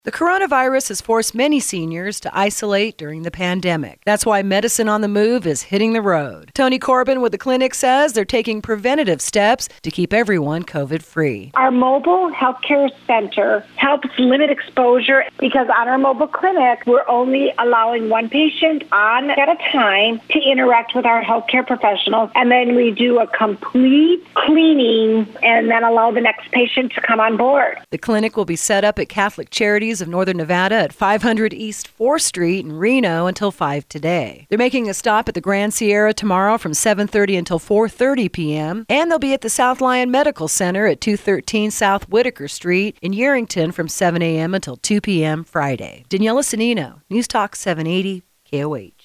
The coronavirus has forced many seniors to isolate during the pandemic. That's why Medicine on the Move is hitting the road. Tony Corbin with the clinic says they're taking preventative steps to keep everyone COVID-free. Our mobile healthcare center helps limit exposure because on our mobile clinic, we're only allowing one patient on at a time to interact with our healthcare professionals. And then we do a complete cleaning and then allow the next patient to come on board. The clinic will be set up at Catholic Charities of Northern Nevada at 500 East 4th Street in Reno until 5 today. They're making a stop at the Grand Sierra tomorrow from 7:30 until 4:30 p.m. And they'll be at the South Lyon Medical Center at 213 South Whitaker Street in Yerington from 7 a.m. until 2 p.m. Friday. Daniela Sanino, News Talk 780 KOH.